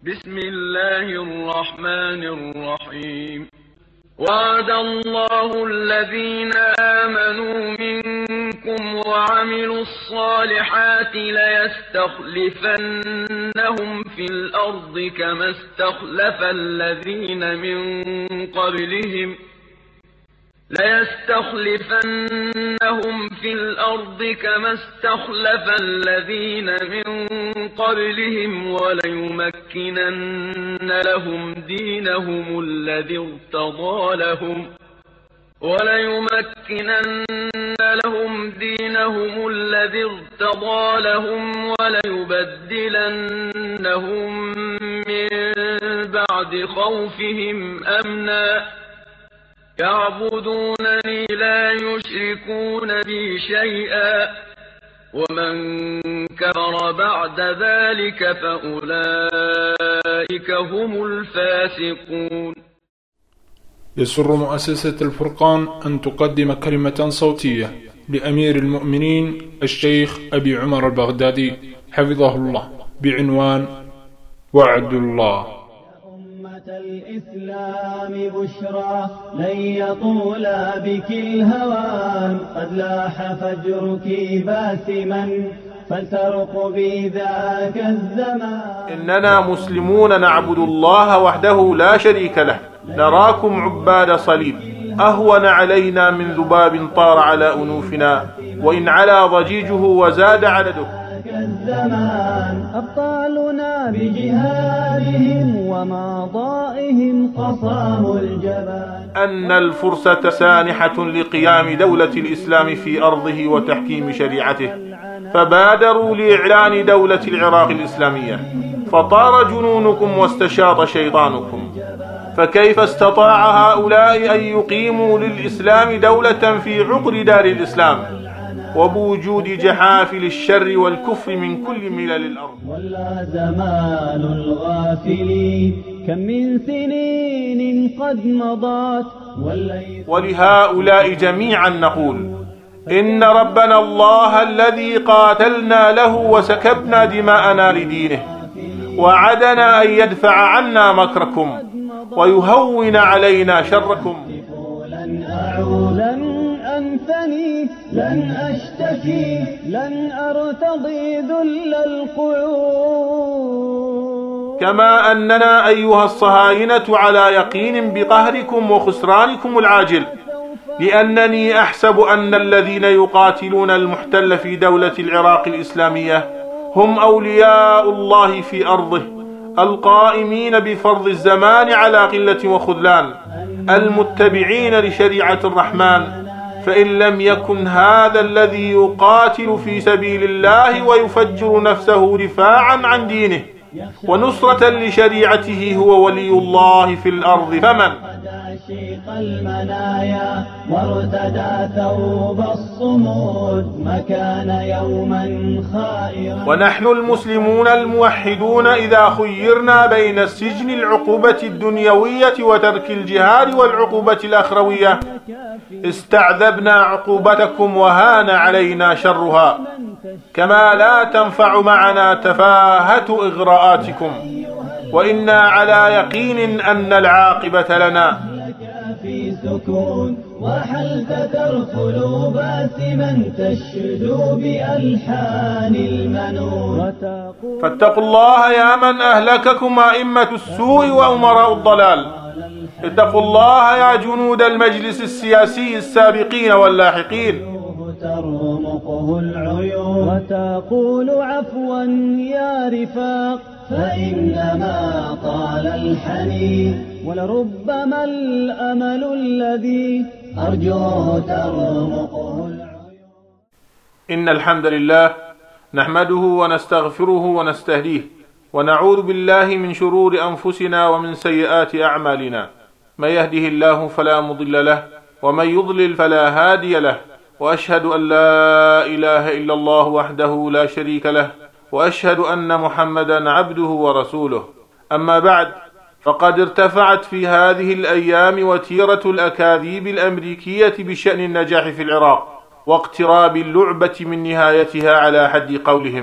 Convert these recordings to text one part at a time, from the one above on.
بسم الله الرحمن الرحيم. وعد الله الذين آمنوا منكم وعملوا الصالحات ليستخلفنهم في الأرض كما استخلف الذين من قبلهم وليمكنن لهم دينهم الذي ارتضى لهم وليبدلنهم من بعد خوفهم أمنا يعبدونني لا يشركون بي شيئا ومن كفر بعد ذلك فأولئك هم الفاسقون. يسر مؤسسة الفرقان أن تقدم كلمة صوتية لأمير المؤمنين الشيخ أبي عمر البغدادي حفظه الله بعنوان وعد الله. الإسلام بشرى لن يطول بك الهوان قد لاح فجرك باسما فلترقبي ذاك الزمان. إننا مسلمون نعبد الله وحده لا شريك له، نراكم عباد صليب، أهون علينا من ذباب طار على أنوفنا وإن علا ضجيجه وزاد عدده. الزمان أبطالنا بجهادهم وماضائهم قصاموا الجبال. أن الفرصة سانحة لقيام دولة الإسلام في أرضه وتحكيم شريعته، فبادروا لإعلان دولة العراق الإسلامية، فطار جنونكم واستشاط شيطانكم. فكيف استطاع هؤلاء أن يقيموا للإسلام دولة في عقر دار الإسلام وبوجود جحافل الشر والكفر من كل ملل الأرض؟ ولا زمان الغافلين كم من سنين قد مضت. ولهؤلاء جميعا نقول: إن ربنا الله الذي قاتلنا له وسكبنا دماءنا لدينه وعدنا أن يدفع عنا مكركم ويهون علينا شركم. أنثني لن أشتكي لن أرتضي ذل القعود. كما أننا أيها الصهاينة على يقين بقهركم وخسرانكم العاجل، لأنني أحسب أن الذين يقاتلون المحتل في دولة العراق الإسلامية هم أولياء الله في أرضه القائمين بفرض الزمان على قلة وخذلان، المتبعين لشريعة الرحمن. فإن لم يكن هذا الذي يقاتل في سبيل الله ويفجر نفسه دفاعا عن دينه ونصرة لشريعته هو ولي الله في الأرض، فمن؟ شيق المنايا وارتدى ثوب الصمود مكان يوما خائرا. ونحن المسلمون الموحدون إذا خيرنا بين السجن العقوبة الدنيوية وترك الجهاد والعقوبة الأخروية استعذبنا عقوبتكم وهان علينا شرها، كما لا تنفع معنا تفاهة إغراءاتكم، وإنا على يقين أن العاقبة لنا. في سكون وحلت ترخلوا باسما تشدو بألحان المنون. فاتقوا الله يا من أهلككم أئمة السوء وأمراء الضلال، اتقوا الله يا جنود المجلس السياسي السابقين واللاحقين. ترمقه العيون وتقول عفوا يا رفاق فإنما طال الحنين ولربما الأمل الذي أرجوه ترمقه العيون. إن الحمد لله نحمده ونستغفره ونستهديه ونعوذ بالله من شرور أنفسنا ومن سيئات أعمالنا، من يهده الله فلا مضل له ومن يضلل فلا هادي له، وأشهد أن لا إله إلا الله وحده لا شريك له، وأشهد أن محمدا عبده ورسوله. أما بعد، فقد ارتفعت في هذه الأيام وتيرة الأكاذيب الأمريكية بشأن النجاح في العراق واقتراب اللعبة من نهايتها على حد قولهم،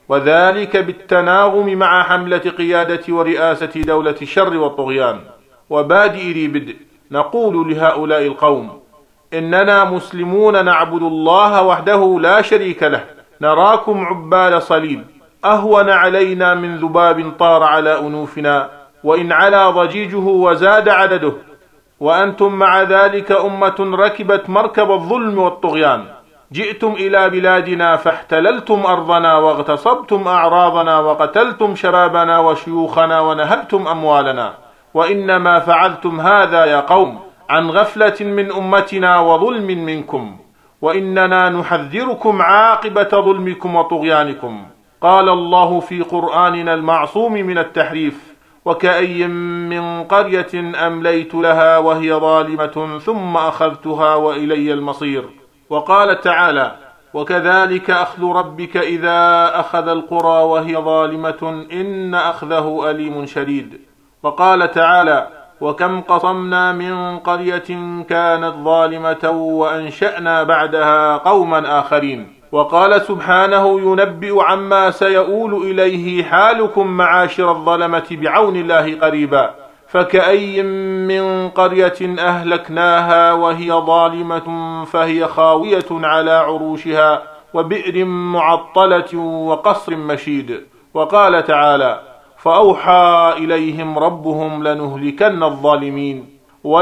وذلك بالتناغم مع حملة قيادة ورئاسة دولة الشر والطغيان. وبادئ ذي بدء نقول لهؤلاء القوم: إننا مسلمون نعبد الله وحده لا شريك له، نراكم عباد صليب، أهون علينا من ذباب طار على أنوفنا وإن علا ضجيجه وزاد عدده، وأنتم مع ذلك أمة ركبت مركب الظلم والطغيان، جئتم إلى بلادنا فاحتللتم أرضنا واغتصبتم أعراضنا وقتلتم شبابنا وشيوخنا ونهبتم أموالنا، وإنما فعلتم هذا يا قوم عن غفلة من أمتنا وظلم منكم، وإننا نحذركم عاقبة ظلمكم وطغيانكم. قال الله في قرآننا المعصوم من التحريف: وكأي من قرية أمليت لها وهي ظالمة ثم أخذتها وإلي المصير. وقال تعالى: وكذلك أخذ ربك إذا أخذ القرى وهي ظالمة إن أخذه أليم شديد. وقال تعالى: وكم قصمنا من قرية كانت ظالمة وأنشأنا بعدها قوما آخرين. وقال سبحانه ينبئ عما سيؤول إليه حالكم معاشر الظلمة بعون الله قريبا: فكأي من قرية أهلكناها وهي ظالمة فهي خاوية على عروشها وبئر معطلة وقصر مشيد. وقال تعالى: فأوحى إليهم ربهم لنهلكن الظالمين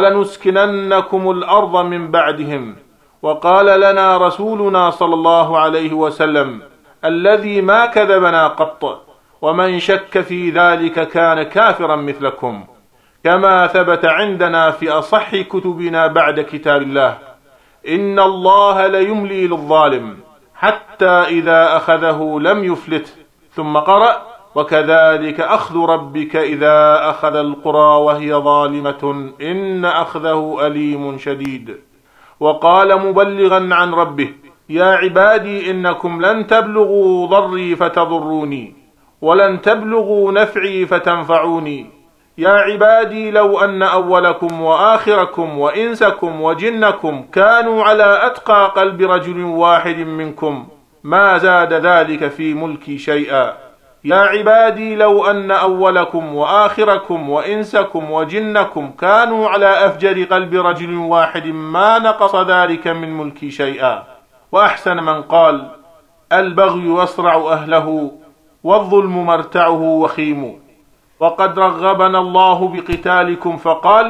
ولنسكننكم الأرض من بعدهم. وقال لنا رسولنا صلى الله عليه وسلم: الذي ما كذبنا قط، ومن شك في ذلك كان كافرا مثلكم. كما ثبت عندنا في أصح كتبنا بعد كتاب الله: إن الله ليملي للظالم حتى إذا أخذه لم يفلته. ثم قرأ: وكذلك أخذ ربك إذا أخذ القرى وهي ظالمة إن أخذه أليم شديد. وقال مبلغا عن ربه: يا عبادي إنكم لن تبلغوا ضري فتضروني ولن تبلغوا نفعي فتنفعوني. يا عبادي لو أن أولكم وآخركم وإنسكم وجنكم كانوا على أتقى قلب رجل واحد منكم ما زاد ذلك في ملكي شيئا. يا عبادي لو أن أولكم وآخركم وإنسكم وجنكم كانوا على أفجر قلب رجل واحد ما نقص ذلك من ملكي شيئا. وأحسن من قال: البغي يصرع أهله والظلم مرتعه وخيم. وقد رغبنا الله بقتالكم فقال: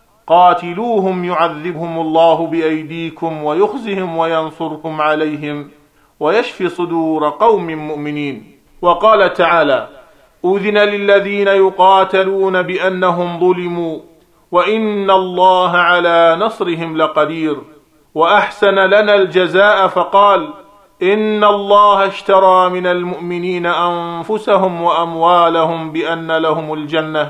قاتلوهم يعذبهم الله بأيديكم ويخزهم وينصركم عليهم ويشفي صدور قوم مؤمنين. وقال تعالى: أذن للذين يقاتلون بأنهم ظلموا وإن الله على نصرهم لقدير. وأحسن لنا الجزاء فقال: إن الله اشترى من المؤمنين أنفسهم وأموالهم بأن لهم الجنة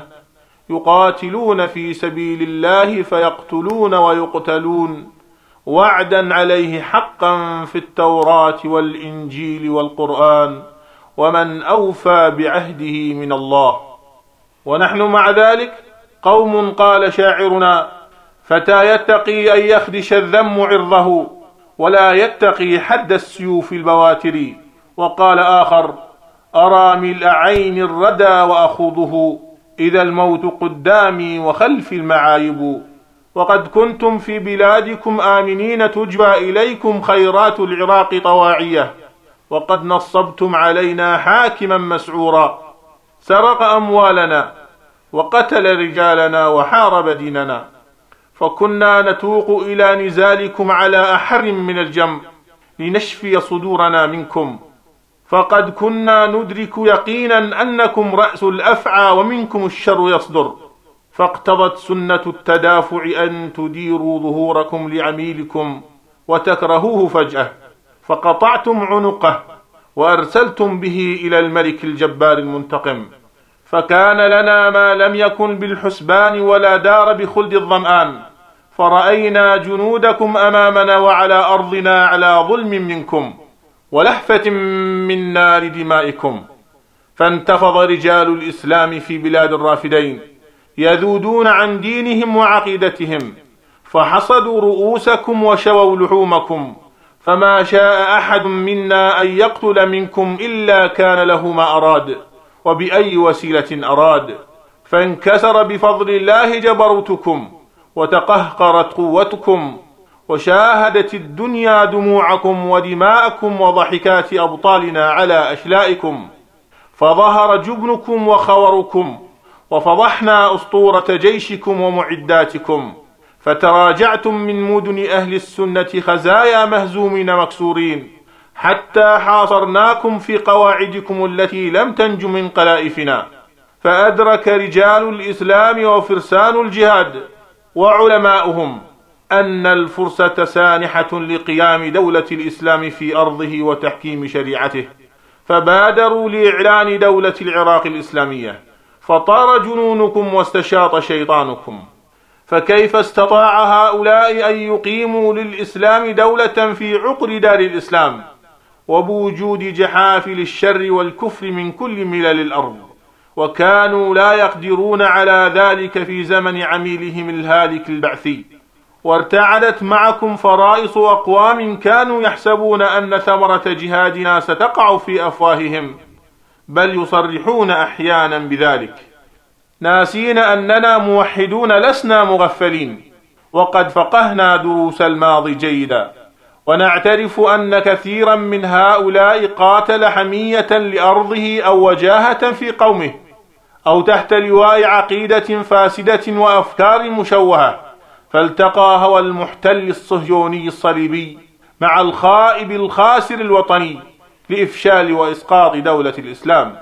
يقاتلون في سبيل الله فيقتلون ويقتلون وعدا عليه حقا في التوراة والإنجيل والقرآن ومن أوفى بعهده من الله. ونحن مع ذلك قوم قال شاعرنا: فتى يتقي أن يخدش الذم عرضه ولا يتقي حد السيوف البواتر. وقال آخر: أرى ملء عين الردى وأخوضه إذا الموت قدامي وخلفي المعايب. وقد كنتم في بلادكم آمنين تجبى إليكم خيرات العراق طواعية، وقد نصبتم علينا حاكما مسعورا سرق أموالنا وقتل رجالنا وحارب ديننا، فكنا نتوق إلى نزالكم على أحر من الجمر لنشفي صدورنا منكم، فقد كنا ندرك يقينا أنكم رأس الأفعى ومنكم الشر يصدر، فاقتضت سنة التدافع أن تديروا ظهوركم لعميلكم وتكرهوه فجأة، فقطعتم عنقه وأرسلتم به إلى الملك الجبار المنتقم، فكان لنا ما لم يكن بالحسبان ولا دار بخلد الظمآن، فرأينا جنودكم أمامنا وعلى أرضنا على ظلم منكم ولهفة من نار دمائكم، فانتفض رجال الإسلام في بلاد الرافدين يذودون عن دينهم وعقيدتهم، فحصدوا رؤوسكم وشووا لحومكم، فما شاء أحد منا أن يقتل منكم إلا كان له ما أراد وبأي وسيلة أراد، فانكسر بفضل الله جبروتكم وتقهقرت قوتكم، وشاهدت الدنيا دموعكم ودماءكم وضحكات أبطالنا على أشلائكم، فظهر جبنكم وخوركم، وفضحنا أسطورة جيشكم ومعداتكم، فتراجعتم من مدن أهل السنة خزايا مهزومين مكسورين، حتى حاصرناكم في قواعدكم التي لم تنج من قلائفنا. فأدرك رجال الإسلام وفرسان الجهاد وعلماؤهم أن الفرصة سانحة لقيام دولة الإسلام في أرضه وتحكيم شريعته، فبادروا لإعلان دولة العراق الإسلامية، فطار جنونكم واستشاط شيطانكم. فكيف استطاع هؤلاء أن يقيموا للإسلام دولة في عقر دار الإسلام وبوجود جحافل الشر والكفر من كل ملل الأرض، وكانوا لا يقدرون على ذلك في زمن عميلهم الهالك البعثي؟ وارتعدت معكم فرائص أقوام كانوا يحسبون أن ثمرة جهادنا ستقع في أفواههم، بل يصرحون أحيانا بذلك، ناسين أننا موحدون لسنا مغفلين، وقد فقهنا دروس الماضي جيدا، ونعترف أن كثيرا من هؤلاء قاتل حمية لأرضه أو وجاهة في قومه، أو تحت لواء عقيدة فاسدة وأفكار مشوهة، فالتقى هوى المحتل الصهيوني الصليبي مع الخائب الخاسر الوطني لإفشال وإسقاط دولة الإسلام.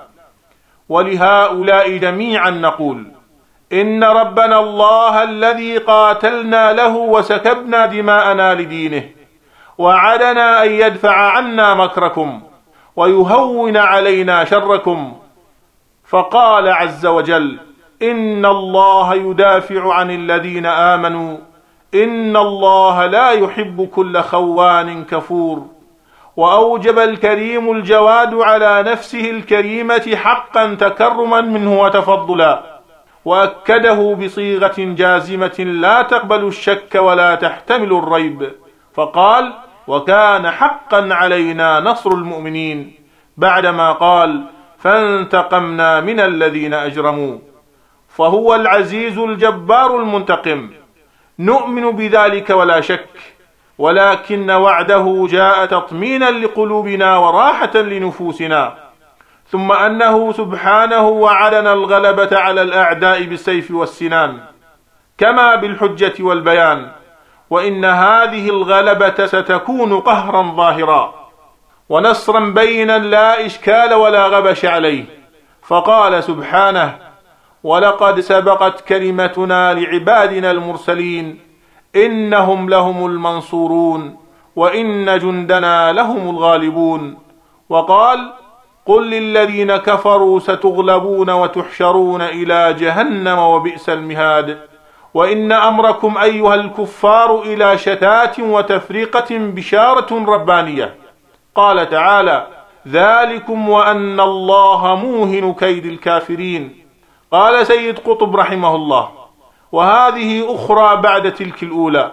ولهؤلاء جميعا نقول: إن ربنا الله الذي قاتلنا له وسكبنا دماءنا لدينه وعدنا أن يدفع عنا مكركم ويهون علينا شركم، فقال عز وجل: إن الله يدافع عن الذين آمنوا إن الله لا يحب كل خوان كفور. وأوجب الكريم الجواد على نفسه الكريمة حقا تكرما منه وتفضلا، وأكده بصيغة جازمة لا تقبل الشك ولا تحتمل الريب، فقال: وكان حقا علينا نصر المؤمنين، بعدما قال: فانتقمنا من الذين أجرموا. فهو العزيز الجبار المنتقم، نؤمن بذلك ولا شك، ولكن وعده جاء تطمينا لقلوبنا وراحة لنفوسنا، ثم أنه سبحانه وعدنا الغلبة على الأعداء بالسيف والسنان كما بالحجة والبيان، وإن هذه الغلبة ستكون قهرا ظاهرا ونصرا بينا لا إشكال ولا غبش عليه. فقال سبحانه: ولقد سبقت كلمتنا لعبادنا المرسلين إنهم لهم المنصورون وإن جندنا لهم الغالبون. وقال: قل للذين كفروا ستغلبون وتحشرون إلى جهنم وبئس المهاد، وإن أمركم أيها الكفار إلى شتات وتفريقة بشارة ربانية. قال تعالى: ذلكم وأن الله موهن كيد الكافرين. قال سيد قطب رحمه الله: وهذه أخرى بعد تلك الأولى،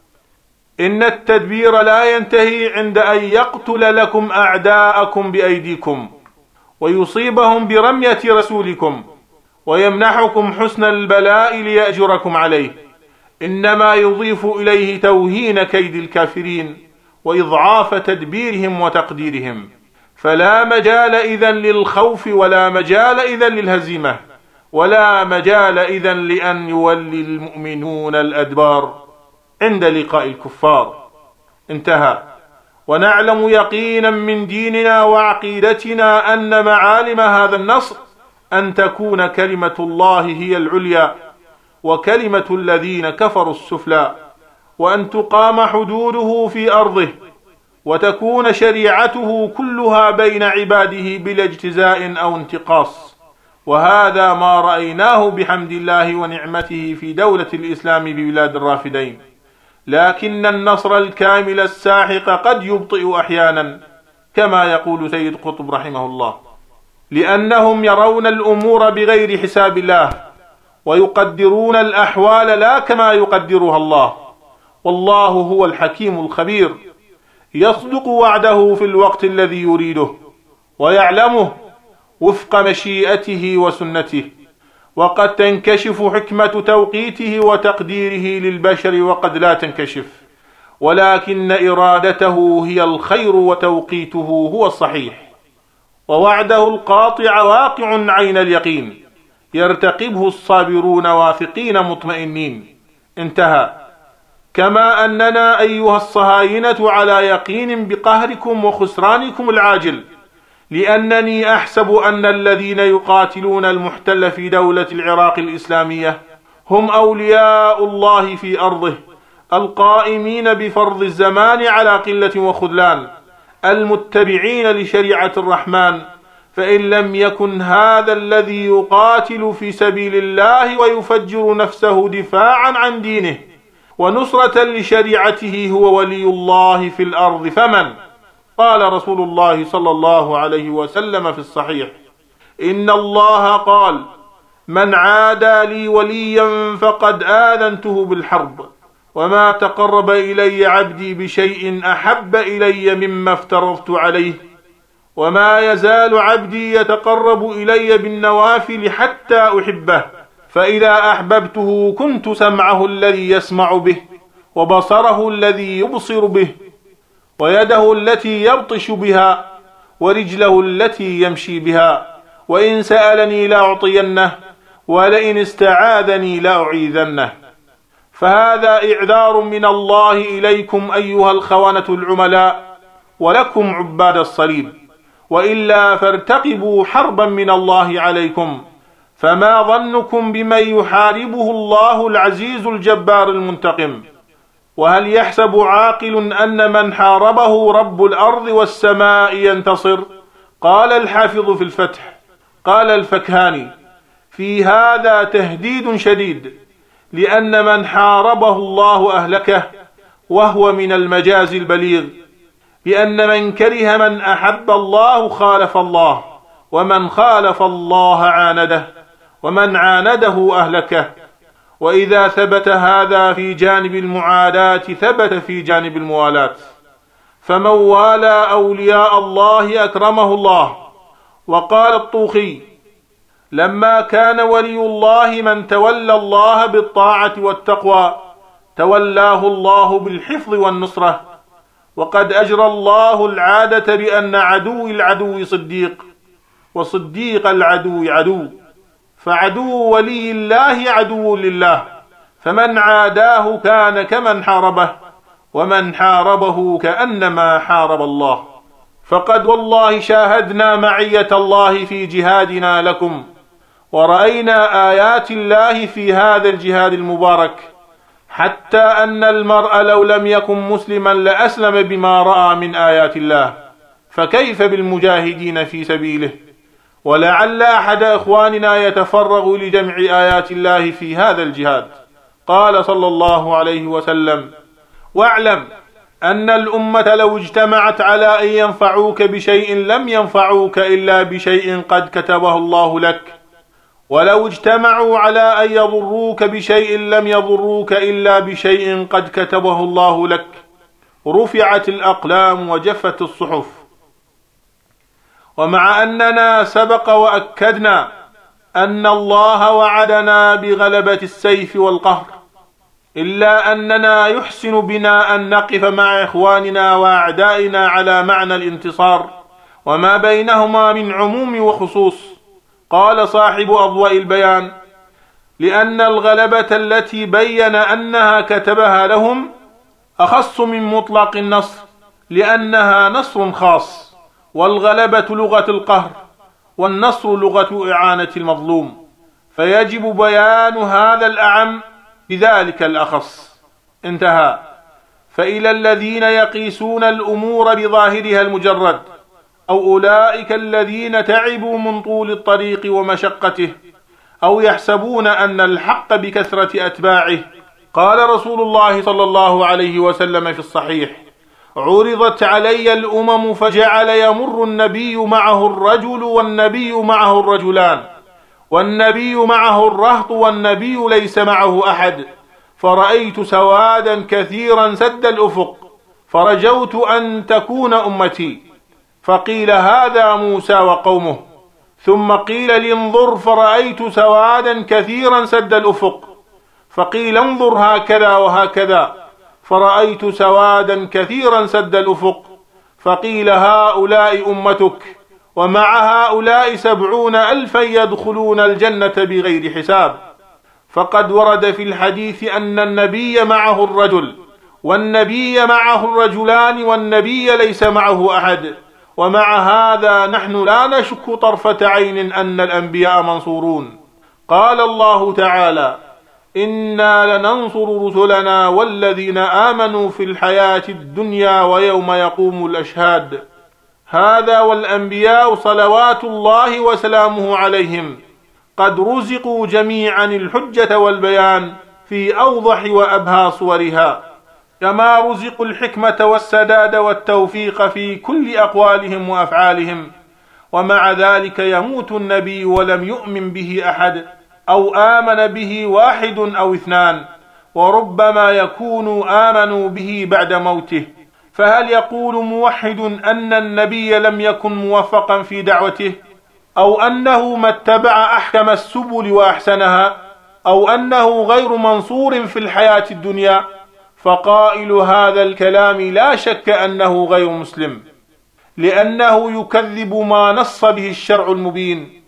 إن التدبير لا ينتهي عند أن يقتل لكم أعداءكم بأيديكم ويصيبهم برمية رسولكم ويمنحكم حسن البلاء ليأجركم عليه، إنما يضيف إليه توهين كيد الكافرين وإضعاف تدبيرهم وتقديرهم، فلا مجال إذن للخوف ولا مجال إذن للهزيمة ولا مجال إذن لأن يولي المؤمنون الأدبار عند لقاء الكفار. انتهى. ونعلم يقينا من ديننا وعقيدتنا أن معالم هذا النصر أن تكون كلمة الله هي العليا وكلمة الذين كفروا السفلى، وأن تقام حدوده في أرضه وتكون شريعته كلها بين عباده بلا اجتزاء أو انتقاص. وهذا ما رأيناه بحمد الله ونعمته في دولة الإسلام ببلاد الرافدين، لكن النصر الكامل الساحق قد يبطئ أحيانا كما يقول سيد قطب رحمه الله، لأنهم يرون الأمور بغير حساب الله ويقدرون الأحوال لا كما يقدرها الله، والله هو الحكيم الخبير. يصدق وعده في الوقت الذي يريده ويعلمه وفق مشيئته وسنته، وقد تنكشف حكمة توقيته وتقديره للبشر وقد لا تنكشف، ولكن إرادته هي الخير وتوقيته هو الصحيح، ووعده القاطع واقع عين اليقين يرتقبه الصابرون واثقين مطمئنين. انتهى. كما أننا أيها الصهاينة على يقين بقهركم وخسرانكم العاجل، لأنني أحسب أن الذين يقاتلون المحتل في دولة العراق الإسلامية هم أولياء الله في أرضه، القائمين بفرض الزمان على قلة وخذلان، المتبعين لشريعة الرحمن. فإن لم يكن هذا الذي يقاتل في سبيل الله ويفجر نفسه دفاعا عن دينه ونصرة لشريعته هو ولي الله في الأرض فمن؟ قال رسول الله صلى الله عليه وسلم في الصحيح: إن الله قال: من عادى لي وليا فقد آذنته بالحرب، وما تقرب إلي عبدي بشيء أحب إلي مما افترضت عليه، وما يزال عبدي يتقرب إلي بالنوافل حتى أحبه، فإذا أحببته كنت سمعه الذي يسمع به، وبصره الذي يبصر به، ويده التي يبطش بها، ورجله التي يمشي بها، وإن سألني لأعطينه، ولئن استعاذني لأعيذنه. فهذا إعذار من الله إليكم أيها الخونة العملاء، ولكم عباد الصليب، وإلا فارتقبوا حربا من الله عليكم. فما ظنكم بمن يحاربه الله العزيز الجبار المنتقم؟ وهل يحسب عاقل أن من حاربه رب الأرض والسماء ينتصر؟ قال الحافظ في الفتح، قال الفكهاني: في هذا تهديد شديد، لأن من حاربه الله أهلكه، وهو من المجاز البليغ، لأن من كره من أحب الله خالف الله، ومن خالف الله عانده، ومن عانده أهلكه. وإذا ثبت هذا في جانب المعاداة ثبت في جانب الموالاة، فمن والى أولياء الله أكرمه الله. وقال الطوخي: لما كان ولي الله من تولى الله بالطاعة والتقوى تولاه الله بالحفظ والنصرة. وقد أجرى الله العادة بأن عدو العدو صديق، وصديق العدو عدو، فعدو ولي الله عدو لله، فمن عاداه كان كمن حاربه، ومن حاربه كأنما حارب الله. فقد والله شاهدنا معية الله في جهادنا لكم، ورأينا آيات الله في هذا الجهاد المبارك، حتى أن المرء لو لم يكن مسلما لأسلم بما رأى من آيات الله، فكيف بالمجاهدين في سبيله؟ ولعل أحد إخواننا يتفرغ لجمع آيات الله في هذا الجهاد. قال صلى الله عليه وسلم: واعلم أن الأمة لو اجتمعت على أن ينفعوك بشيء لم ينفعوك إلا بشيء قد كتبه الله لك، ولو اجتمعوا على أن يضروك بشيء لم يضروك إلا بشيء قد كتبه الله لك. رفعت الأقلام وجفت الصحف. ومع أننا سبق وأكدنا أن الله وعدنا بغلبة السيف والقهر، إلا أننا يحسن بنا أن نقف مع إخواننا وأعدائنا على معنى الانتصار، وما بينهما من عموم وخصوص. قال صاحب أضواء البيان: لأن الغلبة التي بين أنها كتبها لهم أخص من مطلق النصر، لأنها نصر خاص، والغلبة لغة القهر، والنصر لغة إعانة المظلوم، فيجب بيان هذا الأعم بذلك الأخص. انتهى. فإلى الذين يقيسون الأمور بظاهرها المجرد، أو أولئك الذين تعبوا من طول الطريق ومشقته، أو يحسبون أن الحق بكثرة أتباعه، قال رسول الله صلى الله عليه وسلم في الصحيح: عرضت علي الأمم فجعل يمر النبي معه الرجل والنبي معه الرجلان، والنبي معه الرهط والنبي ليس معه أحد، فرأيت سوادا كثيرا سد الأفق، فرجوت أن تكون أمتي، فقيل هذا موسى وقومه، ثم قيل لي انظر فرأيت سوادا كثيرا سد الأفق، فقيل انظر هكذا وهكذا فرأيت سوادا كثيرا سد الأفق، فقيل هؤلاء أمتك ومع هؤلاء 70,000 يدخلون الجنة بغير حساب. فقد ورد في الحديث أن النبي معه الرجل، والنبي معه الرجلان، والنبي ليس معه أحد، ومع هذا نحن لا نشك طرفة عين أن الأنبياء منصورون. قال الله تعالى: إنا لننصر رسلنا والذين آمنوا في الحياة الدنيا ويوم يقوم الأشهاد. هذا والأنبياء صلوات الله وسلامه عليهم قد رزقوا جميعا الحجة والبيان في أوضح وأبهى صورها، كما رزقوا الحكمة والسداد والتوفيق في كل أقوالهم وأفعالهم، ومع ذلك يموت النبي ولم يؤمن به أحد، أو آمن به 1 أو 2، وربما يكون آمنوا به بعد موته. فهل يقول موحد أن النبي لم يكن موفقا في دعوته، أو أنه ما اتبع أحكم السبل وأحسنها، أو أنه غير منصور في الحياة الدنيا؟ فقائل هذا الكلام لا شك أنه غير مسلم، لأنه يكذب ما نص به الشرع المبين: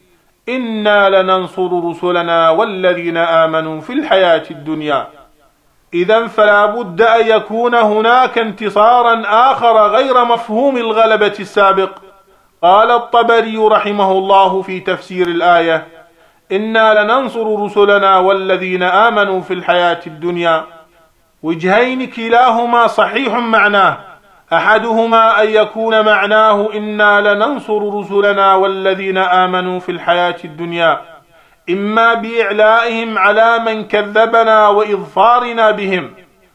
إنا لننصر رسلنا والذين آمنوا في الحياة الدنيا. إذن فلا بد أن يكون هناك انتصارا آخر غير مفهوم الغلبة السابق. قال الطبري رحمه الله في تفسير الآية: إنا لننصر رسلنا والذين آمنوا في الحياة الدنيا، وجهين كلاهما صحيح معناه، أحدهما أن يكون معناه إنا لننصر رسلنا والذين آمنوا في الحياة الدنيا إما بإعلائهم على من كذبنا وإظفارنا بهم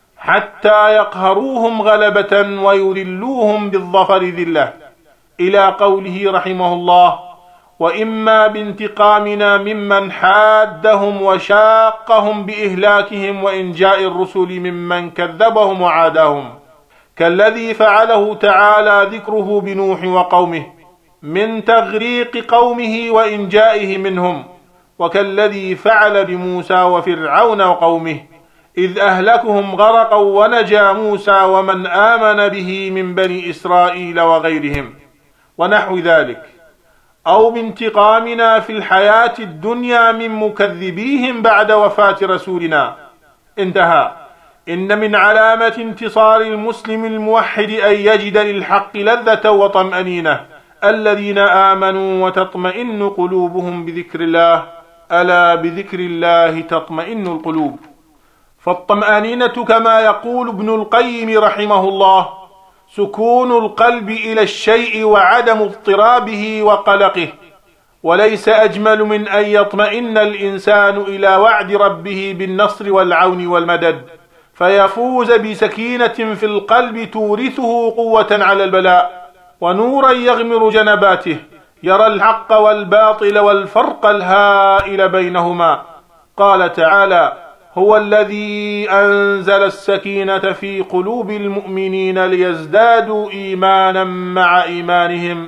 حتى يقهروهم غلبة ويذلوهم بالظفر ذلة، إلى قوله رحمه الله: وإما بانتقامنا ممن حادهم وشاقهم بإهلاكهم وإنجاء الرسل ممن كذبهم وعاداهم، كالذي فعله تعالى ذكره بنوح وقومه من تغريق قومه وإنجائه منهم، وكالذي فعل بموسى وفرعون وقومه إذ أهلكهم غرقا ونجا موسى ومن آمن به من بني إسرائيل وغيرهم، ونحو ذلك. أو بانتقامنا في الحياة الدنيا من مكذبيهم بعد وفاة رسولنا. انتهى. إن من علامة انتصار المسلم الموحد أن يجد للحق لذة وطمأنينة. الذين آمنوا وتطمئن قلوبهم بذكر الله، ألا بذكر الله تطمئن القلوب. فالطمأنينة كما يقول ابن القيم رحمه الله سكون القلب إلى الشيء وعدم اضطرابه وقلقه، وليس أجمل من أن يطمئن الإنسان إلى وعد ربه بالنصر والعون والمدد، فيفوز بسكينة في القلب تورثه قوة على البلاء، ونورا يغمر جنباته يرى الحق والباطل والفرق الهائل بينهما. قال تعالى: هو الذي أنزل السكينة في قلوب المؤمنين ليزدادوا إيمانا مع إيمانهم،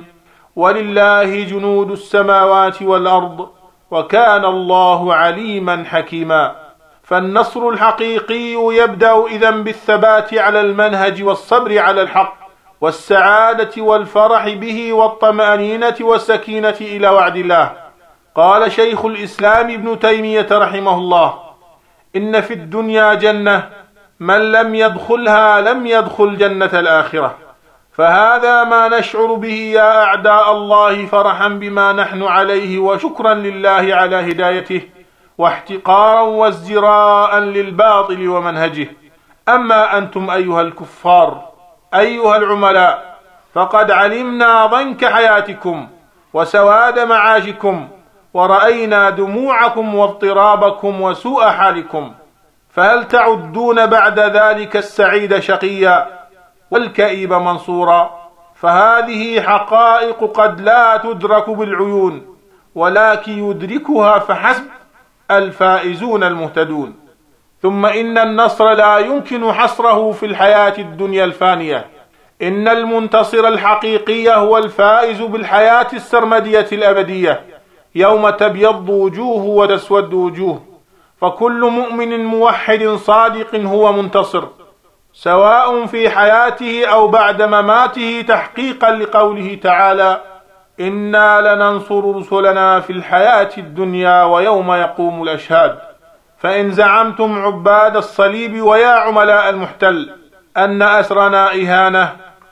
ولله جنود السماوات والأرض، وكان الله عليما حكيما. فالنصر الحقيقي يبدأ إذن بالثبات على المنهج والصبر على الحق، والسعادة والفرح به والطمأنينة والسكينة إلى وعد الله. قال شيخ الإسلام ابن تيمية رحمه الله: إن في الدنيا جنة من لم يدخلها لم يدخل جنة الآخرة. فهذا ما نشعر به يا أعداء الله فرحا بما نحن عليه وشكرا لله على هدايته، واحتقارا وازدراء للباطل ومنهجه. أما أنتم أيها الكفار أيها العملاء فقد علمنا ضنك حياتكم وسواد معاشكم، ورأينا دموعكم واضطرابكم وسوء حالكم، فهل تعدون بعد ذلك السعيد شقيا والكئيب منصورا؟ فهذه حقائق قد لا تدرك بالعيون، ولكن يدركها فحسب الفائزون المهتدون. ثم إن النصر لا يمكن حصره في الحياة الدنيا الفانية. إن المنتصر الحقيقي هو الفائز بالحياة السرمدية الأبدية، يوم تبيض وجوه وتسود وجوه. فكل مؤمن موحد صادق هو منتصر، سواء في حياته أو بعد مماته، تحقيقا لقوله تعالى: إنا لننصر رسلنا في الحياة الدنيا ويوم يقوم الأشهاد. فإن زعمتم عباد الصليب ويا عملاء المحتل أن أسرنا إهانة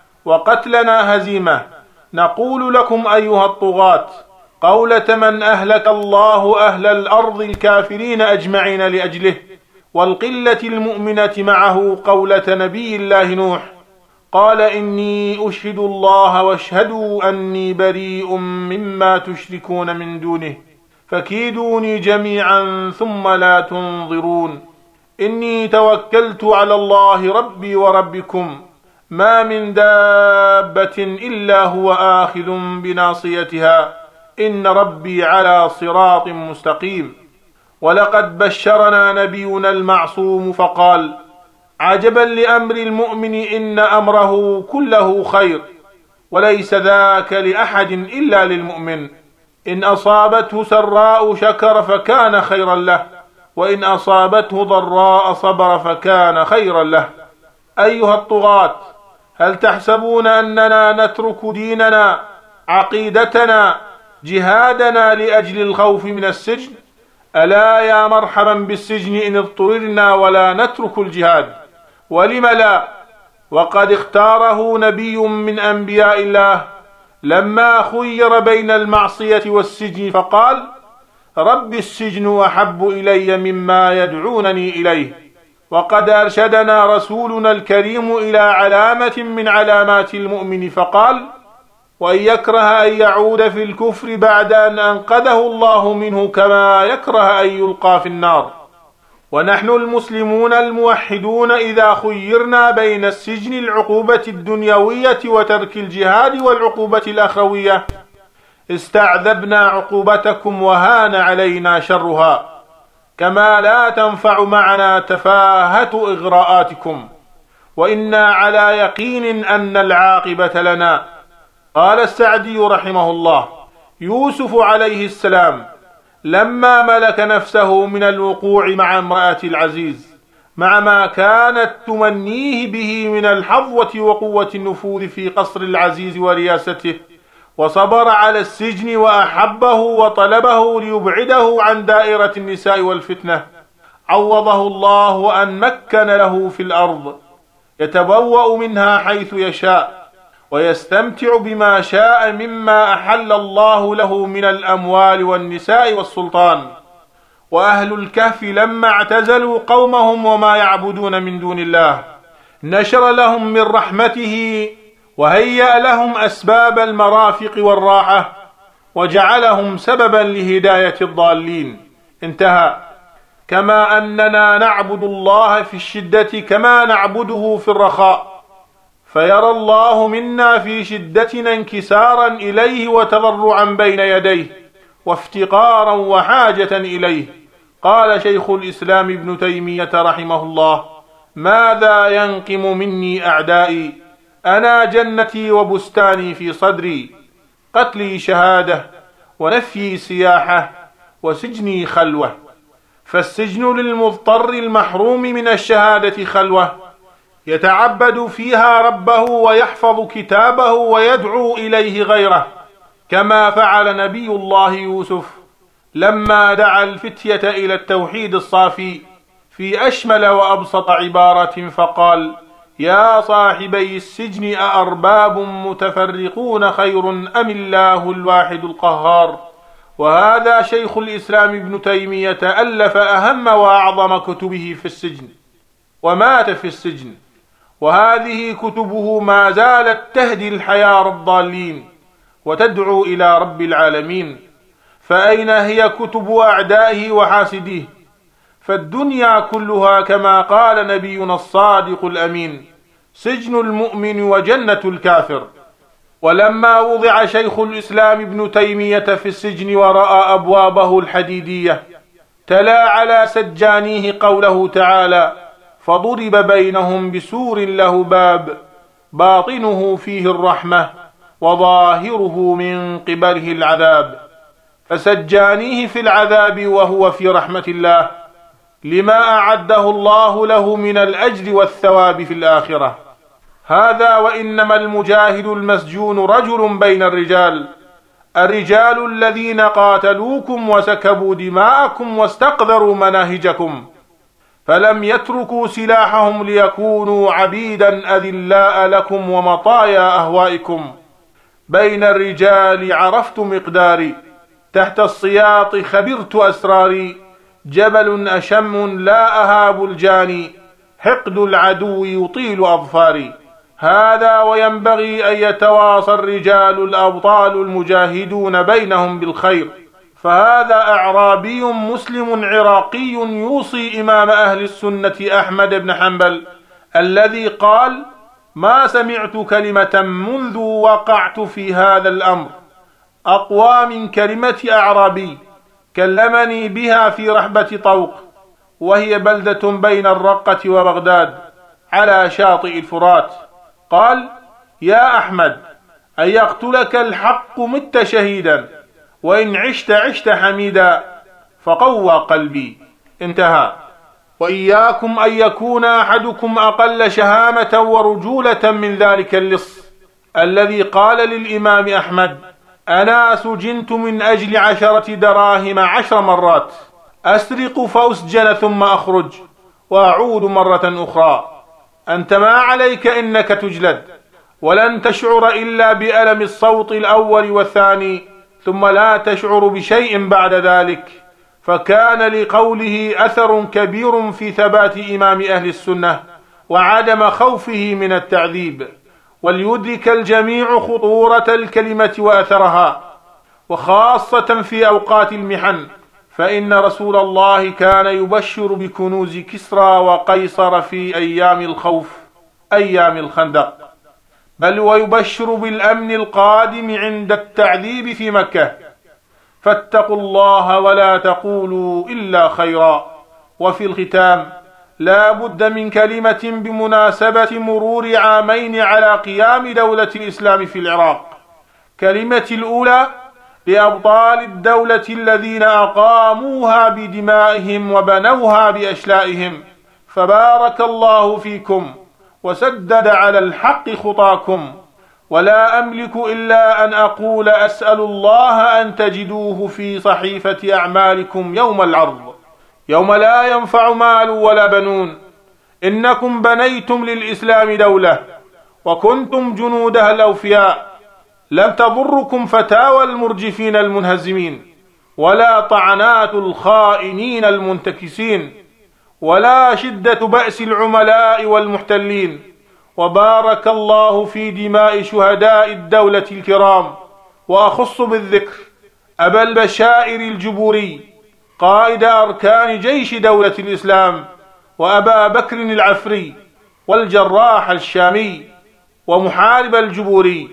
وقتلنا هزيمة، نقول لكم أيها الطغاة قولة من أهلك الله أهل الأرض الكافرين أجمعين لأجله، والقلة المؤمنة معه قولة نبي الله نوح قال: إني أشهد الله واشهدوا أني بريء مما تشركون من دونه فكيدوني جميعا ثم لا تنظرون. إني توكلت على الله ربي وربكم ما من دابة إلا هو آخذ بناصيتها إن ربي على صراط مستقيم. ولقد بشرنا نبينا المعصوم فقال: عجبا لأمر المؤمن إن أمره كله خير، وليس ذاك لأحد إلا للمؤمن. إن أصابته سراء شكر فكان خيرا له، وإن أصابته ضراء صبر فكان خيرا له. أيها الطغاة، هل تحسبون أننا نترك ديننا، عقيدتنا، جهادنا لأجل الخوف من السجن؟ ألا يا مرحبا بالسجن إن اضطررنا ولا نترك الجهاد. ولم لا؟ وقد اختاره نبي من أنبياء الله لما خير بين المعصية والسجن فقال: رب السجن أحب إلي مما يدعونني إليه. وقد أرشدنا رسولنا الكريم إلى علامة من علامات المؤمن فقال: وإن يكره أن يعود في الكفر بعد أن أنقذه الله منه كما يكره أن يلقى في النار. ونحن المسلمون الموحدون إذا خيرنا بين السجن العقوبة الدنيوية وترك الجهاد والعقوبة الأخروية استعذبنا عقوبتكم وهان علينا شرها، كما لا تنفع معنا تفاهة إغراءاتكم، وإنا على يقين أن العاقبة لنا. قال السعدي رحمه الله: يوسف عليه السلام لما ملك نفسه من الوقوع مع امرأة العزيز مع ما كانت تمنيه به من الحظوة وقوة النفوذ في قصر العزيز ورياسته، وصبر على السجن وأحبه وطلبه ليبعده عن دائرة النساء والفتنة، عوضه الله أن مكن له في الأرض يتبوأ منها حيث يشاء ويستمتع بما شاء مما أحل الله له من الأموال والنساء والسلطان. وأهل الكهف لما اعتزلوا قومهم وما يعبدون من دون الله نشر لهم من رحمته وهيأ لهم أسباب المرافق والراحة وجعلهم سببا لهداية الضالين. انتهى. كما أننا نعبد الله في الشدة كما نعبده في الرخاء، فيرى الله منا في شدتنا انكسارا إليه وتضرعا بين يديه وافتقارا وحاجة إليه. قال شيخ الإسلام ابن تيمية رحمه الله: ماذا ينقم مني أعدائي؟ أنا جنتي وبستاني في صدري، قتلي شهادة ونفيي سياحة وسجني خلوة. فالسجن للمضطر المحروم من الشهادة خلوة يتعبد فيها ربه ويحفظ كتابه ويدعو إليه غيره، كما فعل نبي الله يوسف لما دعا الفتية إلى التوحيد الصافي في أشمل وأبسط عبارة فقال: يا صاحبي السجن أأرباب متفرقون خير أم الله الواحد القهار. وهذا شيخ الإسلام ابن تيمية ألف أهم وأعظم كتبه في السجن ومات في السجن، وهذه كتبه ما زالت تهدي الحيار الضالين وتدعو إلى رب العالمين. فأين هي كتب أعدائه وحاسديه؟ فالدنيا كلها كما قال نبينا الصادق الأمين: سجن المؤمن وجنة الكافر. ولما وضع شيخ الإسلام ابن تيمية في السجن ورأى أبوابه الحديدية تلا على سجانيه قوله تعالى: فضرب بينهم بسور له باب باطنه فيه الرحمة وظاهره من قبله العذاب، فسجانيه في العذاب وهو في رحمة الله لما أعده الله له من الأجر والثواب في الآخرة. هذا وإنما المجاهد المسجون رجل بين الرجال الذين قاتلوكم وسكبوا دماءكم واستقذروا مناهجكم، فلم يتركوا سلاحهم ليكونوا عبيدا أذلاء لكم ومطايا أهوائكم. بين الرجال عرفت مقداري، تحت السياط خبرت أسراري، جبل أشم لا أهاب الجاني، حقد العدو يطيل أظفاري. هذا وينبغي أن يتواصى الرجال الأبطال المجاهدون بينهم بالخير، فهذا أعرابي مسلم عراقي يوصي إمام أهل السنة أحمد بن حنبل الذي قال: ما سمعت كلمة منذ وقعت في هذا الأمر أقوى من كلمة أعرابي كلمني بها في رحبة طوق، وهي بلدة بين الرقة وبغداد على شاطئ الفرات. قال: يا أحمد، أن يقتلك الحق مت شهيدا، وإن عشت عشت حميدا، فقوى قلبي. انتهى. وإياكم أن يكون أحدكم أقل شهامة ورجولة من ذلك اللص الذي قال للإمام أحمد: أنا سجنت من أجل 10 دراهم 10 مرات، أسرق فأسجن ثم أخرج وأعود مرة أخرى. أنت ما عليك إنك تجلد، ولن تشعر إلا بألم الصوت الأول والثاني، ثم لا تشعر بشيء بعد ذلك. فكان لقوله أثر كبير في ثبات إمام أهل السنة وعدم خوفه من التعذيب. وليدرك الجميع خطورة الكلمة وأثرها، وخاصة في أوقات المحن، فإن رسول الله كان يبشر بكنوز كسرى وقيصر في أيام الخوف، أيام الخندق، بل ويبشر بالأمن القادم عند التعذيب في مكة. فاتقوا الله ولا تقولوا إلا خيرا. وفي الختام لا بد من كلمة بمناسبة مرور عامين على قيام دولة الإسلام في العراق. كلمة الأولى لأبطال الدولة الذين أقاموها بدمائهم وبنوها بأشلائهم، فبارك الله فيكم وسدد على الحق خطاكم. ولا أملك إلا أن أقول: أسأل الله أن تجدوه في صحيفة أعمالكم يوم العرض، يوم لا ينفع مال ولا بنون. إنكم بنيتم للإسلام دولة وكنتم جنودها الأوفياء، لم تضركم فتاوى المرجفين المنهزمين، ولا طعنات الخائنين المنتكسين، ولا شدة بأس العملاء والمحتلين. وبارك الله في دماء شهداء الدولة الكرام، وأخص بالذكر أبا البشائر الجبوري قائد أركان جيش دولة الإسلام، وأبا بكر العفري، والجراح الشامي، ومحارب الجبوري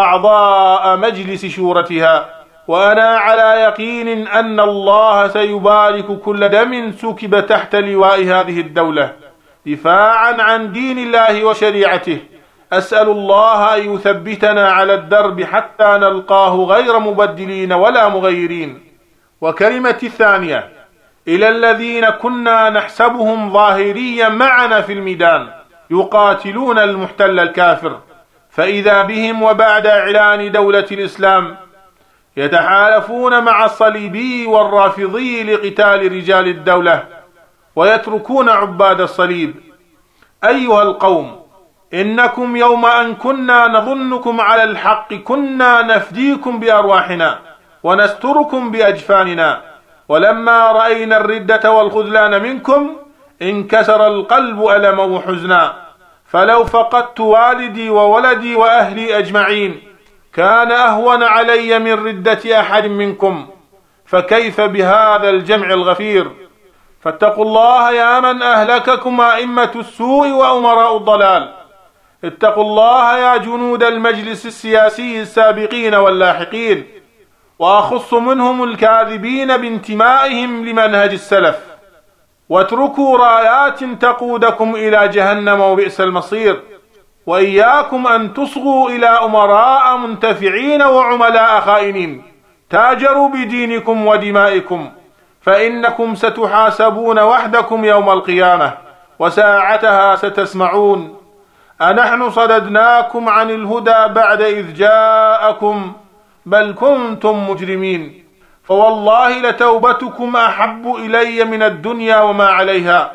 أعضاء مجلس شورتها. وأنا على يقين أن الله سيبارك كل دم سكب تحت لواء هذه الدولة دفاعا عن دين الله وشريعته. أسأل الله أن يثبتنا على الدرب حتى نلقاه غير مبدلين ولا مغيرين. وكلمة الثانية إلى الذين كنا نحسبهم ظاهريا معنا في الميدان يقاتلون المحتل الكافر، فإذا بهم وبعد إعلان دولة الإسلام يتحالفون مع الصليبي والرافضي لقتال رجال الدولة ويتركون عباد الصليب. أيها القوم، إنكم يوم أن كنا نظنكم على الحق كنا نفديكم بأرواحنا ونستركم بأجفاننا، ولما رأينا الردة والخذلان منكم انكسر القلب ألما وحزنا. فلو فقدت والدي وولدي وأهلي أجمعين كان أهون علي من ردة أحد منكم، فكيف بهذا الجمع الغفير؟ فاتقوا الله يا من أهلككم أئمة السوء وأمراء الضلال. اتقوا الله يا جنود المجلس السياسي السابقين واللاحقين. وأخص منهم الكاذبين بانتمائهم لمنهج السلف. واتركوا رايات تقودكم إلى جهنم وبئس المصير، وإياكم أن تصغوا إلى أمراء منتفعين وعملاء خائنين تاجروا بدينكم ودمائكم، فإنكم ستحاسبون وحدكم يوم القيامة، وساعتها ستسمعون: أنحن صددناكم عن الهدى بعد إذ جاءكم بل كنتم مجرمين. فوالله لتوبتكم أحب إلي من الدنيا وما عليها،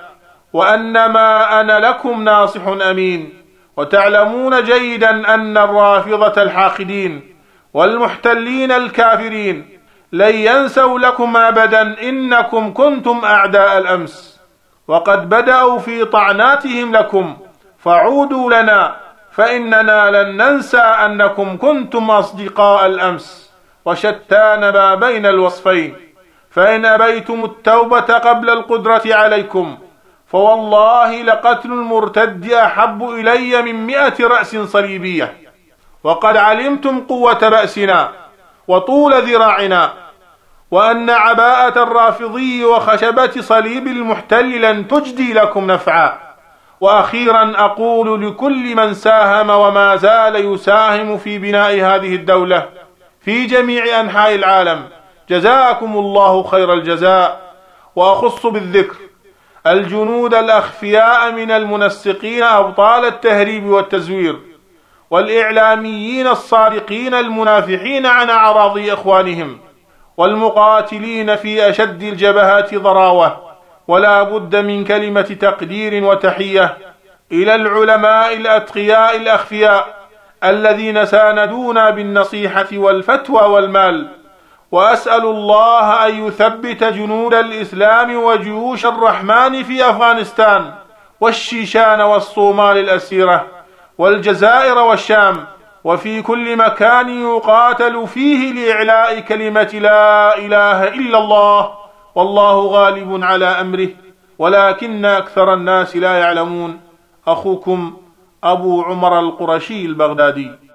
وأنما أنا لكم ناصح أمين. وتعلمون جيدا أن الرافضة الحاقدين والمحتلين الكافرين لن ينسوا لكم أبدا، إنكم كنتم أعداء الأمس، وقد بدأوا في طعناتهم لكم، فعودوا لنا، فإننا لن ننسى أنكم كنتم أصدقاء الأمس، وشتان ما بين الوصفين. فإن أبيتم التوبة قبل القدرة عليكم، فوالله لقتل المرتد أحب إلي من 100 رأس صليبية. وقد علمتم قوة بأسنا وطول ذراعنا، وأن عباءة الرافضي وخشبة صليب المحتل لن تجدي لكم نفعا. وأخيرا أقول لكل من ساهم وما زال يساهم في بناء هذه الدولة في جميع أنحاء العالم: جزاكم الله خير الجزاء. وأخص بالذكر الجنود الأخفياء من المنسقين أبطال التهريب والتزوير، والإعلاميين الصادقين المنافحين عن أعراض إخوانهم، والمقاتلين في أشد الجبهات ضراوة. ولا بد من كلمة تقدير وتحية إلى العلماء الأتقياء الأخفياء الذين ساندونا بالنصيحة والفتوى والمال. وأسأل الله أن يثبت جنود الإسلام وجيوش الرحمن في أفغانستان والشيشان والصومال الأسيرة والجزائر والشام، وفي كل مكان يقاتل فيه لإعلاء كلمة لا إله إلا الله، والله غالب على أمره، ولكن أكثر الناس لا يعلمون. أخوكم أبو عمر القرشي البغدادي.